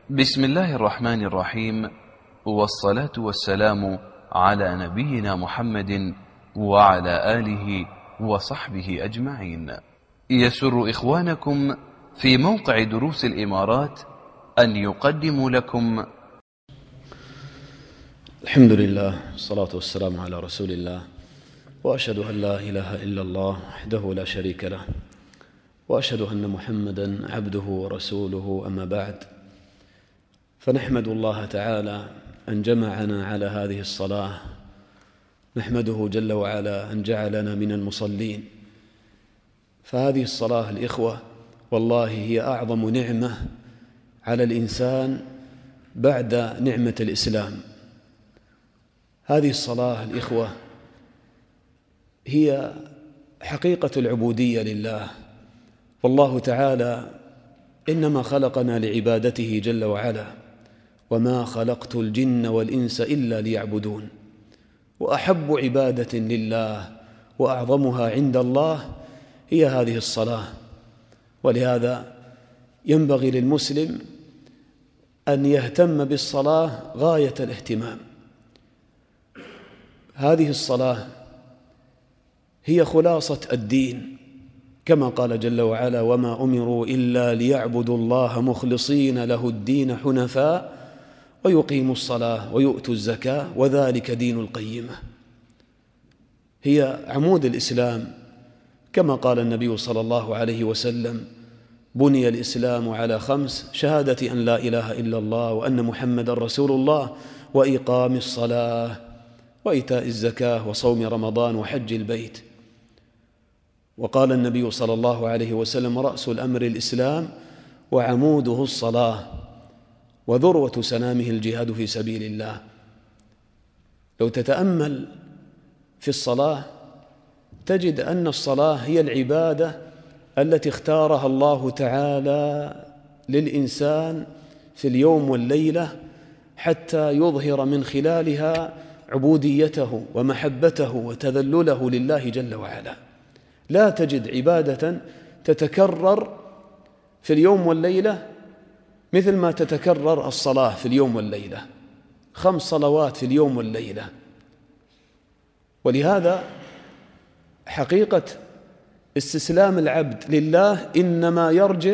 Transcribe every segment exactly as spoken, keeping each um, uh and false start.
بسم الله الرحمن الرحيم، والصلاة والسلام على نبينا محمد وعلى آله وصحبه أجمعين. يسر إخوانكم في موقع دروس الإمارات أن يقدموا لكم الحمد لله والصلاة والسلام على رسول الله، وأشهد أن لا إله إلا الله وحده لا شريك له، وأشهد أن محمدا عبده ورسوله. أما بعد، فنحمد الله تعالى أن جمعنا على هذه الصلاة، نحمده جل وعلا أن جعلنا من المصلين. فهذه الصلاة الإخوة والله هي أعظم نعمة على الإنسان بعد نعمة الإسلام. هذه الصلاة الإخوة هي حقيقة العبودية لله، والله تعالى إنما خلقنا لعبادته جل وعلا، وما خلقت الجن والإنس إلا ليعبدون. وأحب عبادة لله وأعظمها عند الله هي هذه الصلاة، ولهذا ينبغي للمسلم أن يهتم بالصلاة غاية الاهتمام. هذه الصلاة هي خلاصة الدين، كما قال جل وعلا: وما أمروا إلا ليعبدوا الله مخلصين له الدين حنفاء ويقيموا الصلاة ويؤتوا الزكاة وذلك دين القيمة. هي عمود الإسلام، كما قال النبي صلى الله عليه وسلم: بني الإسلام على خمس: شهادة أن لا إله إلا الله وأن محمد رسول الله، وإقام الصلاة، وإيتاء الزكاة، وصوم رمضان، وحج البيت. وقال النبي صلى الله عليه وسلم: رأس الأمر الإسلام وعموده الصلاة، وذروة سنامه الجهاد في سبيل الله. لو تتأمل في الصلاة تجد أن الصلاة هي العبادة التي اختارها الله تعالى للإنسان في اليوم والليلة حتى يظهر من خلالها عبوديته ومحبته وتذلله لله جل وعلا. لا تجد عبادة تتكرر في اليوم والليلة مثل ما تتكرر الصلاة في اليوم والليلة، خمس صلوات في اليوم والليلة. ولهذا حقيقة استسلام العبد لله إنما يرجع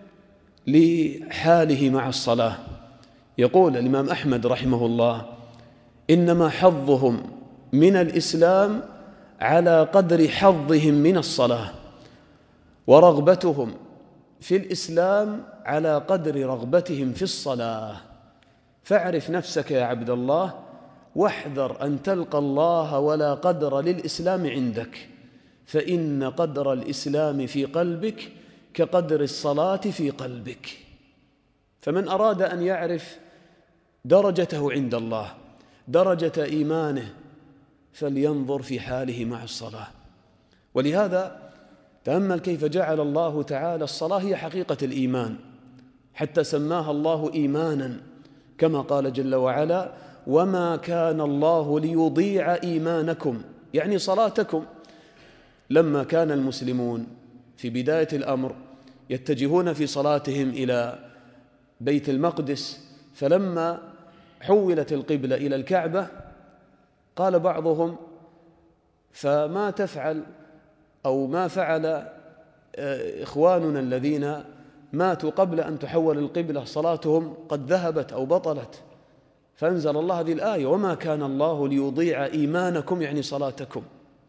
لحاله مع الصلاة. يقول الإمام أحمد رحمه الله: إنما حظهم من الإسلام على قدر حظهم من الصلاة، ورغبتهم في الإسلام على قدر رغبتهم في الصلاة. فاعرف نفسك يا عبد الله، واحذر أن تلقى الله ولا قدر للإسلام عندك، فإن قدر الإسلام في قلبك كقدر الصلاة في قلبك. فمن أراد أن يعرف درجته عند الله، درجة إيمانه، فلينظر في حاله مع الصلاة. ولهذا تأمل كيف جعل الله تعالى الصلاة هي حقيقة الإيمان، حتى سماها الله إيمانا، كما قال جل وعلا: وما كان الله ليضيع إيمانكم، يعني صلاتكم. لما كان المسلمون في بداية الأمر يتجهون في صلاتهم إلى بيت المقدس، فلما حولت القبلة إلى الكعبة قال بعضهم: فما تفعل أو ما فعل إخواننا الذين ماتوا قبل أن تحول القبلة، صلاتهم قد ذهبت أو بطلت. فأنزل الله هذه الآية: وما كان الله ليضيع إيمانكم، يعني صلاتكم.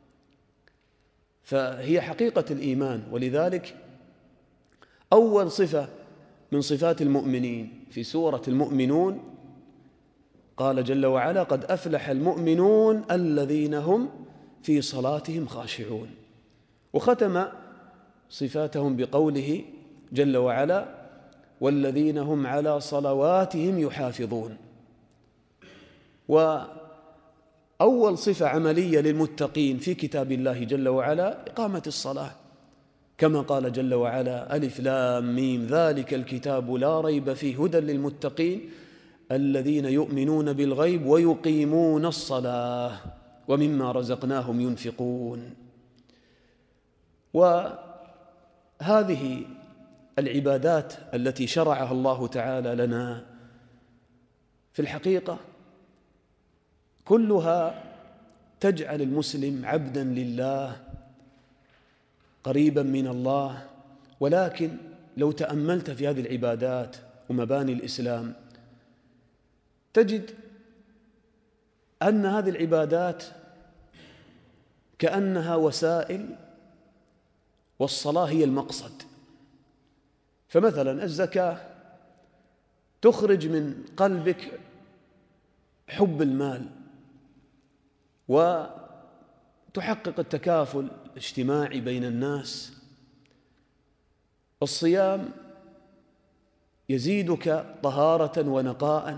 فهي حقيقة الإيمان. ولذلك أول صفة من صفات المؤمنين في سورة المؤمنون قال جل وعلا: قد أفلح المؤمنون الذين هم في صلاتهم خاشعون. وختم صفاتهم بقوله جل وعلا: والذين هم على صلواتهم يحافظون. وأول صفة عملية للمتقين في كتاب الله جل وعلا إقامة الصلاة، كما قال جل وعلا: ألف لام ميم ذلك الكتاب لا ريب فيه هدى للمتقين الذين يؤمنون بالغيب ويقيمون الصلاة ومما رزقناهم ينفقون. وهذه العبادات التي شرعها الله تعالى لنا في الحقيقة كلها تجعل المسلم عبدا لله قريبا من الله. ولكن لو تأملت في هذه العبادات ومباني الإسلام تجد أن هذه العبادات كأنها وسائل والصلاة هي المقصد. فمثلا الزكاة تخرج من قلبك حب المال وتحقق التكافل الاجتماعي بين الناس. الصيام يزيدك طهارة ونقاء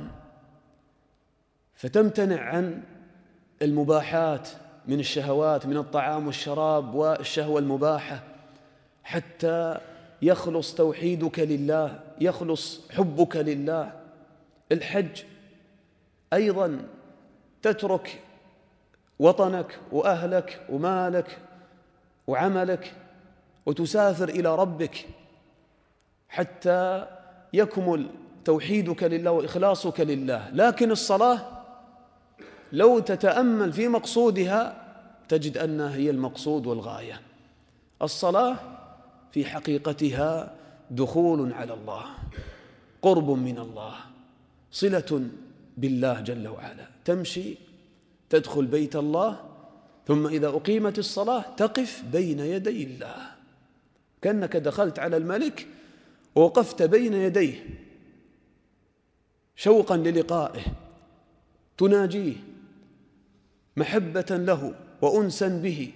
فتمتنع عن المباحات من الشهوات من الطعام والشراب والشهوة المباحة حتى يخلص توحيدك لله، يخلص حبك لله. الحج أيضا تترك وطنك وأهلك ومالك وعملك وتسافر إلى ربك حتى يكمل توحيدك لله وإخلاصك لله. لكن الصلاة لو تتأمل في مقصودها تجد أنها هي المقصود والغاية. الصلاة في حقيقتها دخول على الله، قرب من الله، صلة بالله جل وعلا. تمشي تدخل بيت الله، ثم إذا أقيمت الصلاة تقف بين يدي الله كأنك دخلت على الملك ووقفت بين يديه شوقا للقائه، تناجيه محبة له وأنسا به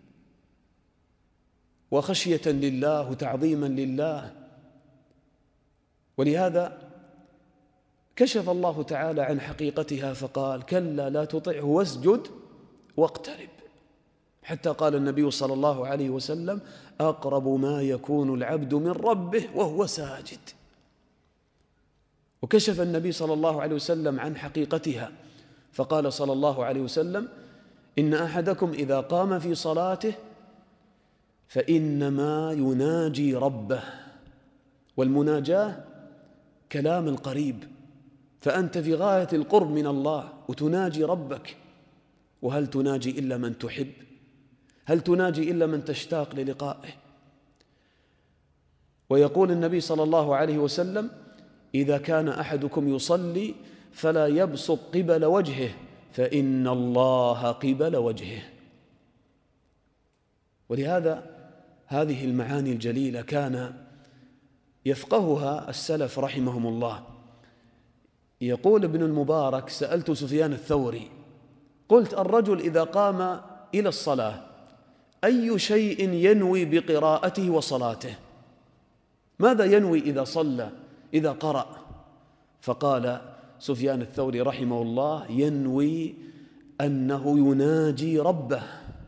وخشية لله وتعظيما لله. ولهذا كشف الله تعالى عن حقيقتها فقال: كلا لا تطعه واسجد واقترب. حتى قال النبي صلى الله عليه وسلم: أقرب ما يكون العبد من ربه وهو ساجد. وكشف النبي صلى الله عليه وسلم عن حقيقتها فقال صلى الله عليه وسلم: إن أحدكم إذا قام في صلاته فإنما يناجي ربه. والمناجاة كلام القريب، فأنت في غاية القرب من الله وتناجي ربك. وهل تناجي إلا من تحب؟ هل تناجي إلا من تشتاق للقائه؟ ويقول النبي صلى الله عليه وسلم: إذا كان أحدكم يصلي فلا يبصق قبل وجهه فإن الله قبل وجهه. ولهذا هذه المعاني الجليلة كان يفقهها السلف رحمهم الله. يقول ابن المبارك: سألت سفيان الثوري قلت: الرجل إذا قام إلى الصلاة أي شيء ينوي بقراءته وصلاته؟ ماذا ينوي إذا صلى إذا قرأ؟ فقال سفيان الثوري رحمه الله: ينوي أنه يناجي ربه،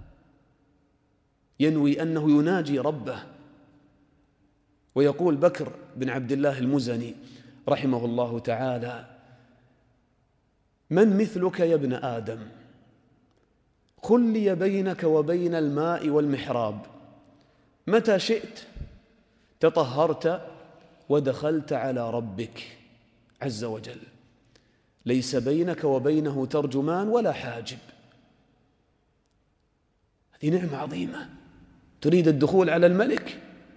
ينوي أنه يناجي ربه. ويقول بكر بن عبد الله المزني رحمه الله تعالى: من مثلك يا ابن آدم؟ خلي بينك وبين الماء والمحراب، متى شئت تطهرت ودخلت على ربك عز وجل، ليس بينك وبينه ترجمان ولا حاجب. هذه نعمة عظيمة. تريد الدخول على الملك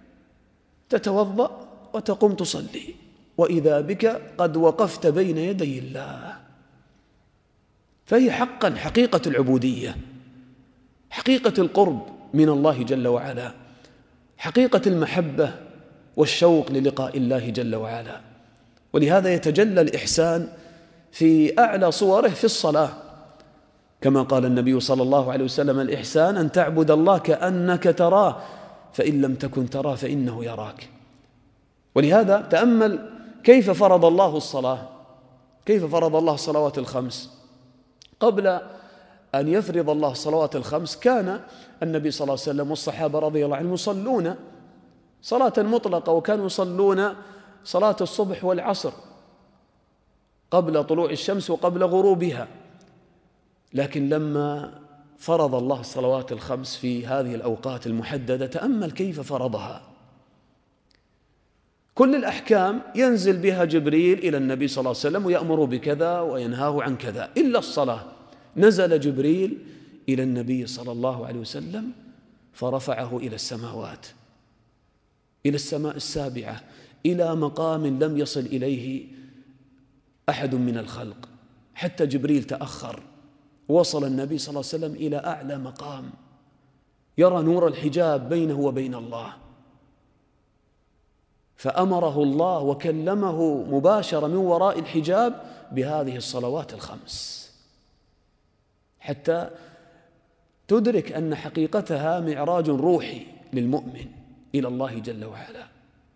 تتوضأ وتقوم تصلي، وإذا بك قد وقفت بين يدي الله. فهي حقا حقيقة العبودية، حقيقة القرب من الله جل وعلا، حقيقة المحبة والشوق للقاء الله جل وعلا. ولهذا يتجلى الإحسان في أعلى صوره في الصلاة، كما قال النبي صلى الله عليه وسلم: الإحسان أن تعبد الله كأنك تراه فإن لم تكن تراه فإنه يراك. ولهذا تأمل كيف فرض الله الصلاة، كيف فرض الله الصلوات الخمس. قبل أن يفرض الله الصلوات الخمس كان النبي صلى الله عليه وسلم والصحابة رضي الله عنهم يصلون صلاة مطلقة، وكانوا يصلون صلاة الصبح والعصر قبل طلوع الشمس وقبل غروبها. لكن لما فرض الله الصلوات الخمس في هذه الأوقات المحددة تأمل كيف فرضها. كل الأحكام ينزل بها جبريل إلى النبي صلى الله عليه وسلم ويأمر بكذا وينهاه عن كذا، إلا الصلاة نزل جبريل إلى النبي صلى الله عليه وسلم فرفعه إلى السماوات، إلى السماء السابعة، إلى مقام لم يصل إليه أحد من الخلق، حتى جبريل تأخر، وصل النبي صلى الله عليه وسلم إلى أعلى مقام يرى نور الحجاب بينه وبين الله، فأمره الله وكلمه مباشرة من وراء الحجاب بهذه الصلوات الخمس، حتى تدرك أن حقيقتها معراج روحي للمؤمن إلى الله جل وعلا،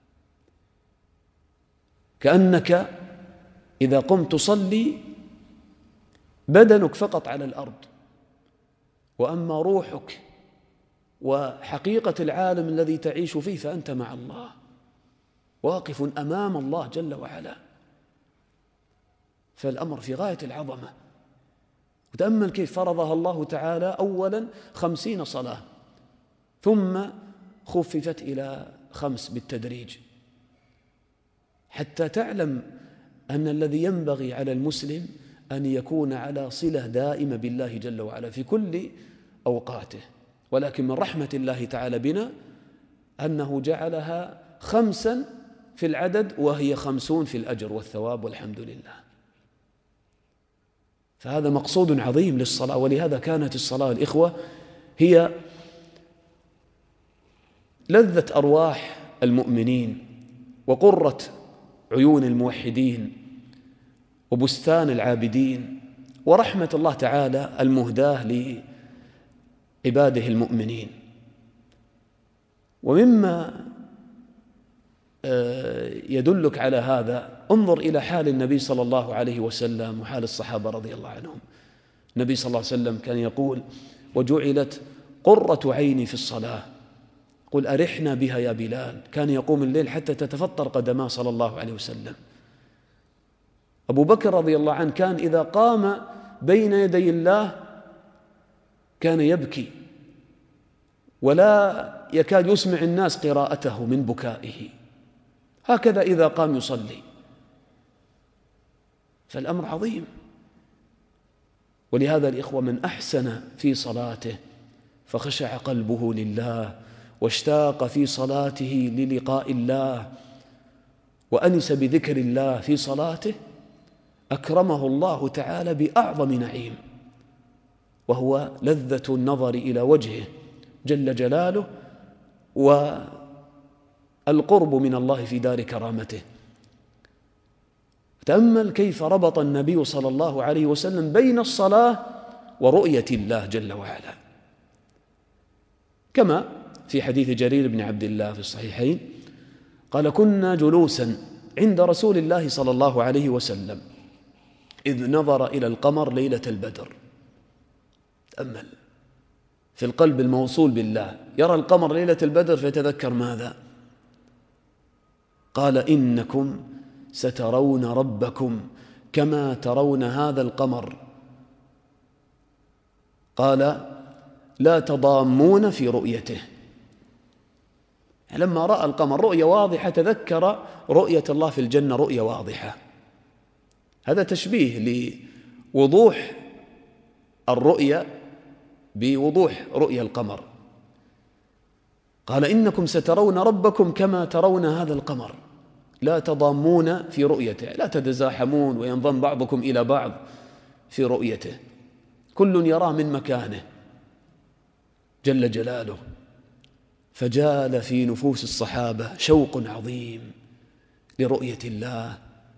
كأنك إذا قمت تصلي بدنك فقط على الأرض، وأما روحك وحقيقة العالم الذي تعيش فيه فأنت مع الله واقف أمام الله جل وعلا. فالأمر في غاية العظمة. وتأمل كيف فرضها الله تعالى أولا خمسين صلاة، ثم خففت إلى خمس بالتدريج، حتى تعلم أن الذي ينبغي على المسلم أن يكون على صلة دائمة بالله جل وعلا في كل أوقاته. ولكن من رحمة الله تعالى بنا أنه جعلها خمسا في العدد وهي خمسون في الأجر والثواب، والحمد لله. فهذا مقصود عظيم للصلاة، ولهذا كانت الصلاة الإخوة هي لذة أرواح المؤمنين وقرة عيون الموحدين وبستان العابدين ورحمة الله تعالى المهداة لعباده المؤمنين. ومما يدلك على هذا انظر إلى حال النبي صلى الله عليه وسلم وحال الصحابة رضي الله عنهم. النبي صلى الله عليه وسلم كان يقول: وجعلت قرة عيني في الصلاة، قل أرحنا بها يا بلال. كان يقوم الليل حتى تتفطر قدماه صلى الله عليه وسلم. أبو بكر رضي الله عنه كان إذا قام بين يدي الله كان يبكي ولا يكاد يسمع الناس قراءته من بكائه، هكذا إذا قام يصلي. فالأمر عظيم. ولهذا الإخوة من أحسن في صلاته فخشع قلبه لله واشتاق في صلاته للقاء الله وأنس بذكر الله في صلاته، أكرمه الله تعالى بأعظم نعيم، وهو لذة النظر إلى وجهه جل جلاله والقرب من الله في دار كرامته. تأمل كيف ربط النبي صلى الله عليه وسلم بين الصلاة ورؤية الله جل وعلا، كما في حديث جرير بن عبد الله في الصحيحين قال: كنا جلوسا عند رسول الله صلى الله عليه وسلم إذ نظر إلى القمر ليلة البدر. تأمل في القلب الموصول بالله، يرى القمر ليلة البدر فيتذكر ماذا؟ قال: إنكم سترون ربكم كما ترون هذا القمر. قال: لا تضامون في رؤيته. لما رأى القمر رؤية واضحة تذكر رؤية الله في الجنة رؤية واضحة. هذا تشبيه لوضوح الرؤية بوضوح رؤية القمر. قال: إنكم سترون ربكم كما ترون هذا القمر، لا تضامون في رؤيته، لا تتزاحمون وينضم بعضكم إلى بعض في رؤيته، كل يراه من مكانه جل جلاله. فجال في نفوس الصحابة شوق عظيم لرؤية الله،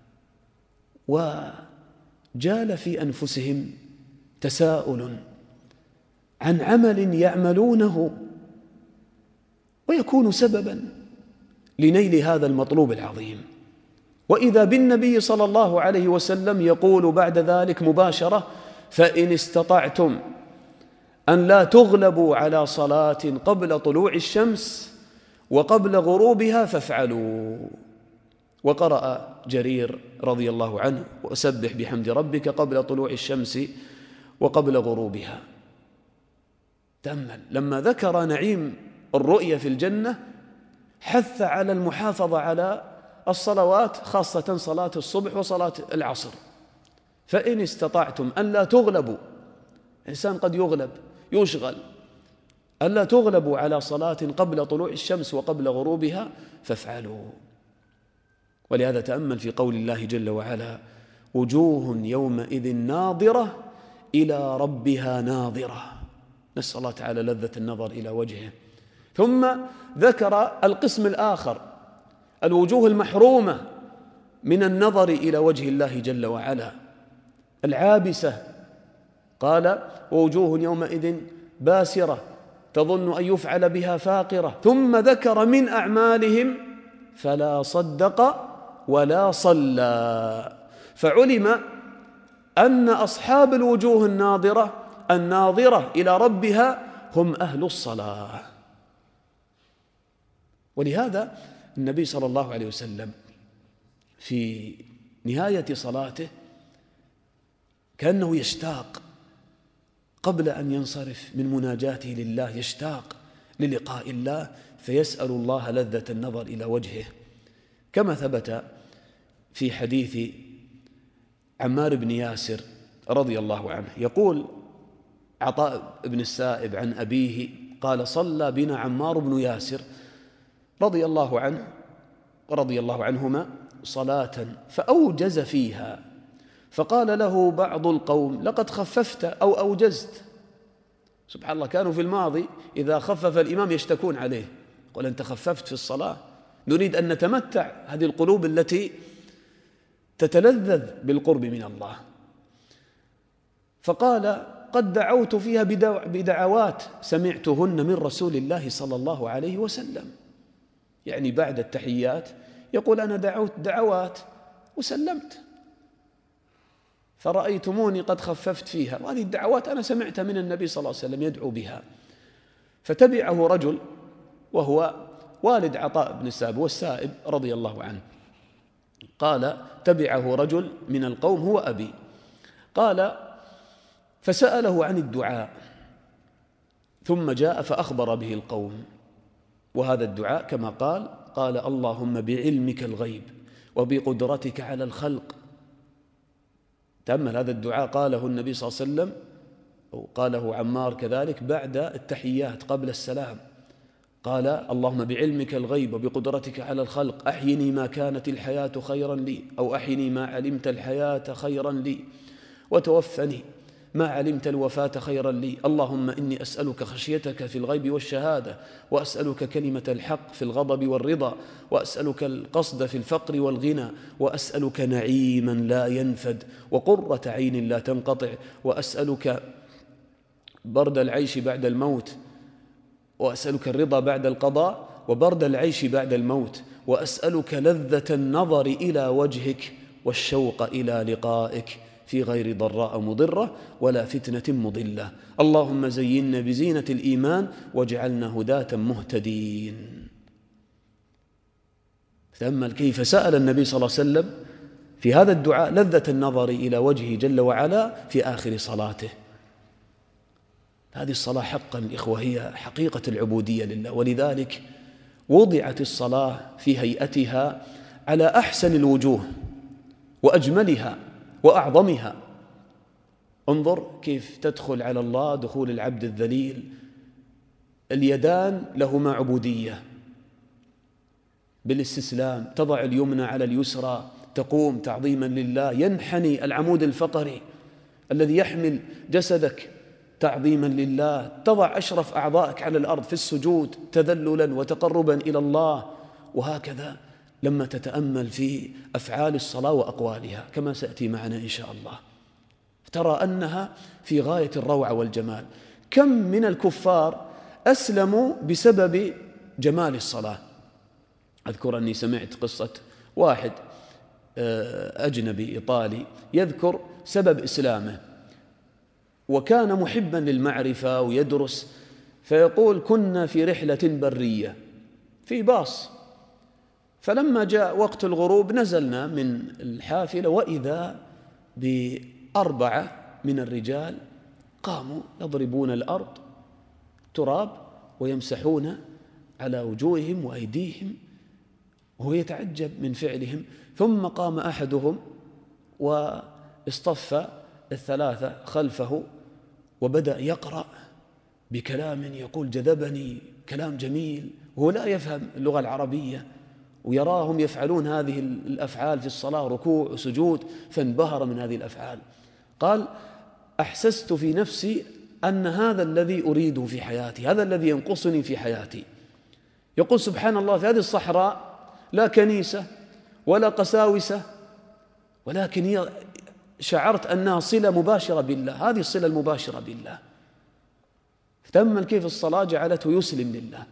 وجال في أنفسهم تساؤل عن عمل يعملونه ويكون سببا لنيل هذا المطلوب العظيم. وإذا بالنبي صلى الله عليه وسلم يقول بعد ذلك مباشرة: فإن استطعتم أن لا تغلبوا على صلاة قبل طلوع الشمس وقبل غروبها فافعلوا. وقرأ جرير رضي الله عنه: وأسبح بحمد ربك قبل طلوع الشمس وقبل غروبها. تأمل لما ذكر نعيم الرؤية في الجنة حث على المحافظة على الصلوات خاصة صلاة الصبح وصلاة العصر. فإن استطعتم أن لا تغلبوا، إنسان قد يغلب يشغل، أن لا تغلبوا على صلاة قبل طلوع الشمس وقبل غروبها فافعلوا. ولهذا تأمل في قول الله جل وعلا: وجوه يومئذ ناظرة إلى ربها ناظرة. نسأل الله تعالى لذة النظر إلى وجهه. ثم ذكر القسم الآخر، الوجوه المحرومة من النظر إلى وجه الله جل وعلا، العابسة. قال: ووجوه يومئذ باسرة تظن أن يفعل بها فاقرة. ثم ذكر من أعمالهم: فلا صدق ولا صلى. فعلم أن أصحاب الوجوه الناظرة الناظرة إلى ربها هم أهل الصلاة. ولهذا النبي صلى الله عليه وسلم في نهاية صلاته كأنه يشتاق قبل أن ينصرف من مناجاته لله، يشتاق للقاء الله، فيسأل الله لذة النظر إلى وجهه، كما ثبت في حديث عمار بن ياسر رضي الله عنه. يقول عطاء بن السائب عن أبيه قال: صلى بنا عمار بن ياسر رضي الله عنه ورضي الله عنهما صلاة فأوجز فيها، فقال له بعض القوم: لقد خففت أو أوجزت. سبحان الله، كانوا في الماضي إذا خفف الإمام يشتكون عليه، قل: أنت خففت في الصلاة. نريد أن نتمتع، هذه القلوب التي تتلذذ بالقرب من الله. فقال: قد دعوت فيها بدعوات سمعتهن من رسول الله صلى الله عليه وسلم. يعني بعد التحيات يقول: أنا دعوت دعوات وسلمت، فرأيتموني قد خففت فيها، وهذه الدعوات أنا سمعت من النبي صلى الله عليه وسلم يدعو بها. فتبعه رجل وهو والد عطاء بن السائب والسائب رضي الله عنه. قال: تبعه رجل من القوم هو أبي. قال: فسأله عن الدعاء، ثم جاء فأخبر به القوم. وهذا الدعاء كما قال قال: اللهم بعلمك الغيب وبقدرتك على الخلق. تأمل هذا الدعاء قاله النبي صلى الله عليه وسلم، أو قاله عمار كذلك بعد التحيات قبل السلام. قال: اللهم بعلمك الغيب وبقدرتك على الخلق أحيني ما كانت الحياة خيرا لي، أو أحيني ما علمت الحياة خيرا لي، وتوفني ما علمت الوفاة خيرا لي. اللهم إني أسألك خشيتك في الغيب والشهادة، وأسألك كلمة الحق في الغضب والرضا، وأسألك القصد في الفقر والغنى، وأسألك نعيما لا ينفد وقرة عين لا تنقطع، وأسألك برد العيش بعد الموت، وأسألك الرضا بعد القضاء وبرد العيش بعد الموت، وأسألك لذة النظر إلى وجهك والشوق إلى لقائك في غير ضراء مضرة ولا فتنة مضلة. اللهم زينا بزينة الإيمان واجعلنا هداة مهتدين. تأمل كيف سأل النبي صلى الله عليه وسلم في هذا الدعاء لذة النظر إلى وجهه جل وعلا في آخر صلاته. هذه الصلاة حقا الإخوة هي حقيقة العبودية لله، ولذلك وضعت الصلاة في هيئتها على أحسن الوجوه وأجملها وأعظمها. انظر كيف تدخل على الله دخول العبد الذليل، اليدان لهما عبودية بالاستسلام، تضع اليمنى على اليسرى، تقوم تعظيما لله، ينحني العمود الفقري الذي يحمل جسدك تعظيما لله، تضع أشرف أعضائك على الأرض في السجود تذللا وتقربا إلى الله. وهكذا لما تتأمل في أفعال الصلاة وأقوالها كما سيأتي معنا إن شاء الله، ترى أنها في غاية الروعة والجمال. كم من الكفار أسلموا بسبب جمال الصلاة. أذكر أني سمعت قصة واحد أجنبي إيطالي يذكر سبب إسلامه، وكان محبا للمعرفة ويدرس، فيقول: كنا في رحلة برية في باص، فلما جاء وقت الغروب نزلنا من الحافلة، وإذا بأربعة من الرجال قاموا يضربون الأرض تراب ويمسحون على وجوههم وأيديهم، وهو يتعجب من فعلهم. ثم قام أحدهم واصطف الثلاثة خلفه وبدأ يقرأ بكلام يقول جذبني، كلام جميل، وهو لا يفهم اللغة العربية، ويراهم يفعلون هذه الأفعال في الصلاة، ركوع وسجود، فانبهر من هذه الأفعال. قال أحسست في نفسي أن هذا الذي أريده في حياتي، هذا الذي ينقصني في حياتي. يقول سبحان الله في هذه الصحراء لا كنيسة ولا قساوسة، ولكن شعرت أنها صلة مباشرة بالله، هذه الصلة المباشرة بالله. تأمل كيف الصلاة جعلته يسلم لله،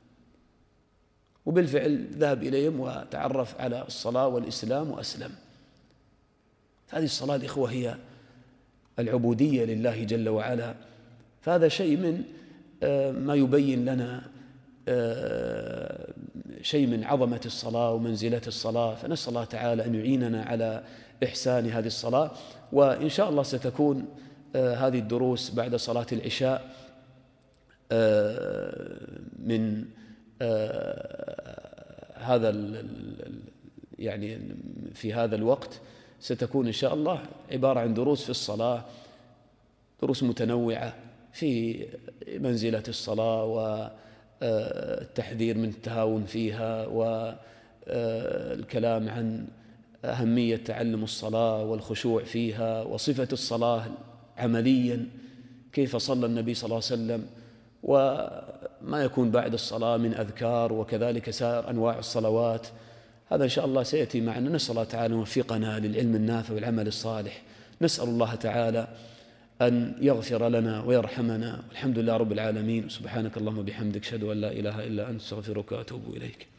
وبالفعل ذهب إليهم وتعرف على الصلاة والإسلام وأسلم. هذه الصلاة الإخوة هي العبودية لله جل وعلا، فهذا شيء من ما يبين لنا شيء من عظمة الصلاة ومنزلة الصلاة. فنسأل الله تعالى أن يعيننا على إحسان هذه الصلاة. وإن شاء الله ستكون هذه الدروس بعد صلاة العشاء من هذا يعني في هذا الوقت ستكون إن شاء الله عبارة عن دروس في الصلاة، دروس متنوعة في منزلة الصلاة والتحذير من التهاون فيها، والكلام عن أهمية تعلم الصلاة والخشوع فيها، وصفة الصلاة عمليا كيف صلى النبي صلى الله عليه وسلم، وما يكون بعد الصلاة من أذكار، وكذلك سائر أنواع الصلوات. هذا إن شاء الله سيأتي معنا. نسأل الله تعالى أن يوفقنا للعلم النافع والعمل الصالح. نسأل الله تعالى أن يغفر لنا ويرحمنا، والحمد لله رب العالمين. سبحانك اللهم وبحمدك، أشهد أن لا إله إلا أنت، أستغفرك وأتوب إليك.